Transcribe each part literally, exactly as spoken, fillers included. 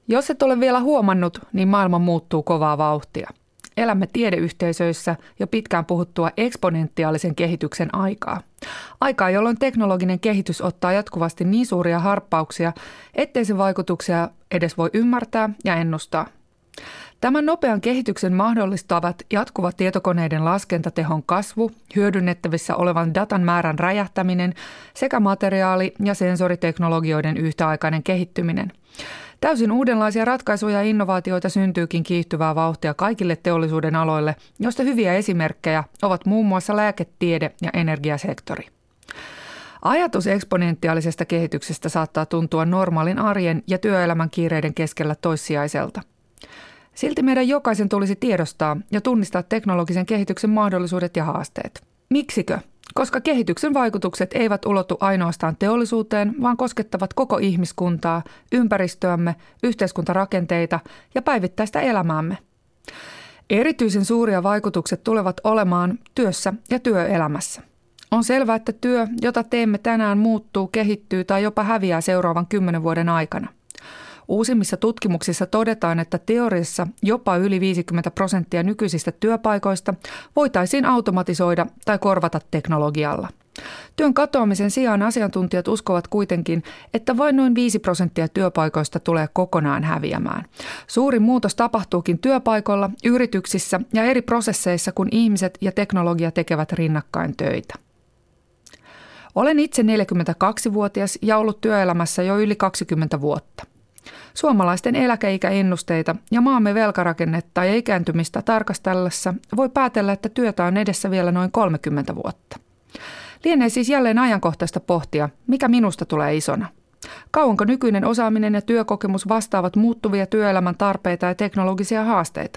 Jos et ole vielä huomannut, niin maailma muuttuu kovaa vauhtia. Elämme tiedeyhteisöissä jo pitkään puhuttua eksponentiaalisen kehityksen aikaa. Aikaa, jolloin teknologinen kehitys ottaa jatkuvasti niin suuria harppauksia, ettei sen vaikutuksia edes voi ymmärtää ja ennustaa. Tämän nopean kehityksen mahdollistavat jatkuva tietokoneiden laskentatehon kasvu, hyödynnettävissä olevan datan määrän räjähtäminen sekä materiaali- ja sensoriteknologioiden yhtäaikainen kehittyminen. Täysin uudenlaisia ratkaisuja ja innovaatioita syntyykin kiihtyvää vauhtia kaikille teollisuuden aloille, joista hyviä esimerkkejä ovat muun muassa lääketiede ja energiasektori. Ajatus eksponentiaalisesta kehityksestä saattaa tuntua normaalin arjen ja työelämän kiireiden keskellä toissijaiselta. Silti meidän jokaisen tulisi tiedostaa ja tunnistaa teknologisen kehityksen mahdollisuudet ja haasteet. Miksikö? Koska kehityksen vaikutukset eivät ulotu ainoastaan teollisuuteen, vaan koskettavat koko ihmiskuntaa, ympäristöämme, yhteiskuntarakenteita ja päivittäistä elämäämme. Erityisen suuria vaikutukset tulevat olemaan työssä ja työelämässä. On selvää, että työ, jota teemme tänään, muuttuu, kehittyy tai jopa häviää seuraavan kymmenen vuoden aikana. Uusimmissa tutkimuksissa todetaan, että teoriassa jopa yli viisikymmentä prosenttia nykyisistä työpaikoista voitaisiin automatisoida tai korvata teknologialla. Työn katoamisen sijaan asiantuntijat uskovat kuitenkin, että vain noin viisi prosenttia työpaikoista tulee kokonaan häviämään. Suurin muutos tapahtuukin työpaikoilla, yrityksissä ja eri prosesseissa, kun ihmiset ja teknologia tekevät rinnakkain töitä. Olen itse neljäkymmentäkaksivuotias ja ollut työelämässä jo yli kaksikymmentä vuotta. Suomalaisten eläkeikäennusteita ja maamme velkarakennetta ja ikääntymistä tarkastellessa voi päätellä, että työtä on edessä vielä noin kolmekymmentä vuotta. Lienee siis jälleen ajankohtaista pohtia, mikä minusta tulee isona. Kauanko nykyinen osaaminen ja työkokemus vastaavat muuttuvia työelämän tarpeita ja teknologisia haasteita?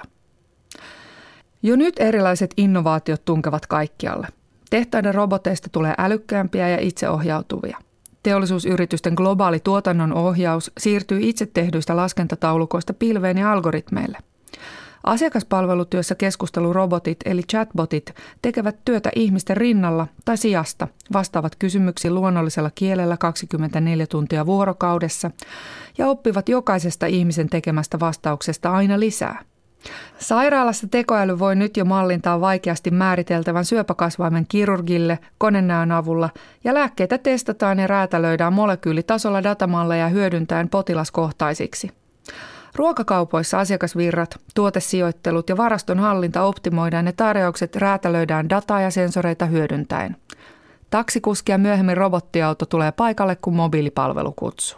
Jo nyt erilaiset innovaatiot tunkevat kaikkialle. Tehtaiden roboteista tulee älykkäämpiä ja itseohjautuvia. Teollisuusyritysten globaali tuotannon ohjaus siirtyy itse tehdyistä laskentataulukoista pilveen ja algoritmeille. Asiakaspalvelutyössä keskustelurobotit eli chatbotit tekevät työtä ihmisten rinnalla tai sijasta, vastaavat kysymyksiin luonnollisella kielellä kaksikymmentäneljä tuntia vuorokaudessa ja oppivat jokaisesta ihmisen tekemästä vastauksesta aina lisää. Sairaalassa tekoäly voi nyt jo mallintaa vaikeasti määriteltävän syöpäkasvaimen kirurgille konenäön avulla ja lääkkeitä testataan ja räätälöidään molekyylitasolla datamalleja hyödyntäen potilaskohtaisiksi. Ruokakaupoissa asiakasvirrat, tuotesijoittelut ja varaston hallinta optimoidaan ja tarjoukset räätälöidään dataa ja sensoreita hyödyntäen. Taksikuski ja myöhemmin robottiauto tulee paikalle, kun mobiilipalvelu kutsuu.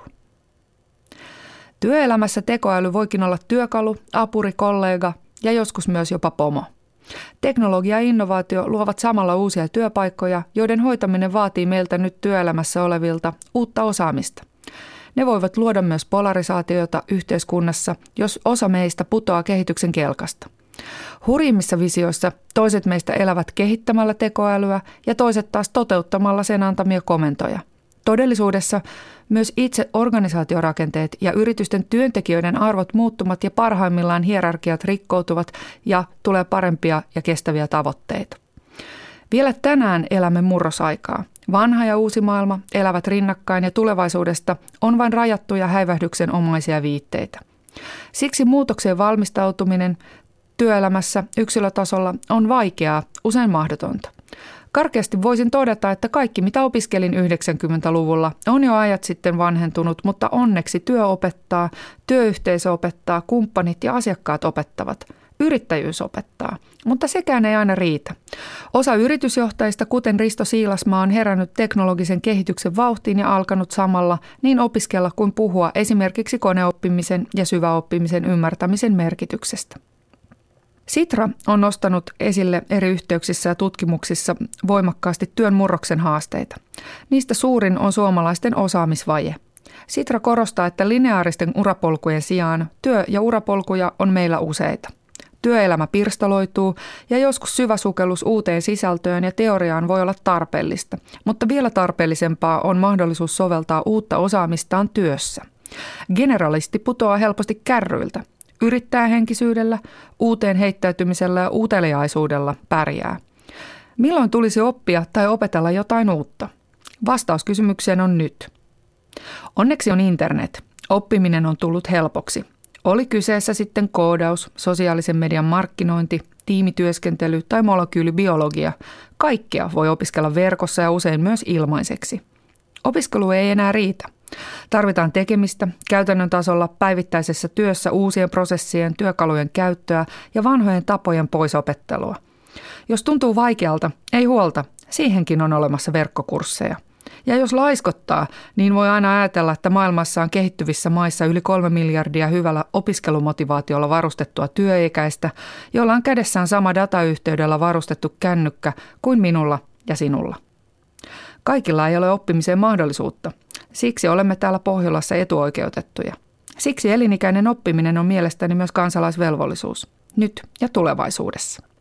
Työelämässä tekoäly voikin olla työkalu, apuri, kollega ja joskus myös jopa pomo. Teknologia ja innovaatio luovat samalla uusia työpaikkoja, joiden hoitaminen vaatii meiltä nyt työelämässä olevilta uutta osaamista. Ne voivat luoda myös polarisaatiota yhteiskunnassa, jos osa meistä putoaa kehityksen kelkasta. Hurjimmissa visioissa toiset meistä elävät kehittämällä tekoälyä ja toiset taas toteuttamalla sen antamia komentoja. Todellisuudessa myös itse organisaatiorakenteet ja yritysten työntekijöiden arvot muuttumat ja parhaimmillaan hierarkiat rikkoutuvat ja tulee parempia ja kestäviä tavoitteita. Vielä tänään elämme murrosaikaa. Vanha ja uusi maailma elävät rinnakkain ja tulevaisuudesta on vain rajattuja häivähdyksen omaisia viitteitä. Siksi muutokseen valmistautuminen työelämässä yksilötasolla on vaikeaa, usein mahdotonta. Karkeasti voisin todeta, että kaikki mitä opiskelin yhdeksänkymmentäluvulla on jo ajat sitten vanhentunut, mutta onneksi työ opettaa, työyhteisö opettaa, kumppanit ja asiakkaat opettavat. Yrittäjyys opettaa, mutta sekään ei aina riitä. Osa yritysjohtajista, kuten Risto Siilasmaa, on herännyt teknologisen kehityksen vauhtiin ja alkanut samalla niin opiskella kuin puhua esimerkiksi koneoppimisen ja syväoppimisen ymmärtämisen merkityksestä. Sitra on nostanut esille eri yhteyksissä ja tutkimuksissa voimakkaasti työn murroksen haasteita. Niistä suurin on suomalaisten osaamisvaje. Sitra korostaa, että lineaaristen urapolkujen sijaan työ- ja urapolkuja on meillä useita. Työelämä pirstaloituu ja joskus syvä sukellus uuteen sisältöön ja teoriaan voi olla tarpeellista, mutta vielä tarpeellisempaa on mahdollisuus soveltaa uutta osaamistaan työssä. Generalisti putoaa helposti kärryiltä. Yrittäjähenkisyydellä, uuteen heittäytymisellä ja uteliaisuudella pärjää. Milloin tulisi oppia tai opetella jotain uutta? Vastaus kysymykseen on nyt. Onneksi on internet. Oppiminen on tullut helpoksi. Oli kyseessä sitten koodaus, sosiaalisen median markkinointi, tiimityöskentely tai molekyylibiologia, kaikkea voi opiskella verkossa ja usein myös ilmaiseksi. Opiskelu ei enää riitä. Tarvitaan tekemistä käytännön tasolla päivittäisessä työssä uusien prosessien, työkalujen käyttöä ja vanhojen tapojen poisopettelua. Jos tuntuu vaikealta, ei huolta, siihenkin on olemassa verkkokursseja. Ja jos laiskottaa, niin voi aina ajatella, että maailmassa on kehittyvissä maissa yli kolme miljardia hyvällä opiskelumotivaatiolla varustettua työikäistä, jolla on kädessään sama datayhteydellä varustettu kännykkä kuin minulla ja sinulla. Kaikilla ei ole oppimiseen mahdollisuutta. Siksi olemme täällä Pohjolassa etuoikeutettuja. Siksi elinikäinen oppiminen on mielestäni myös kansalaisvelvollisuus, nyt ja tulevaisuudessa.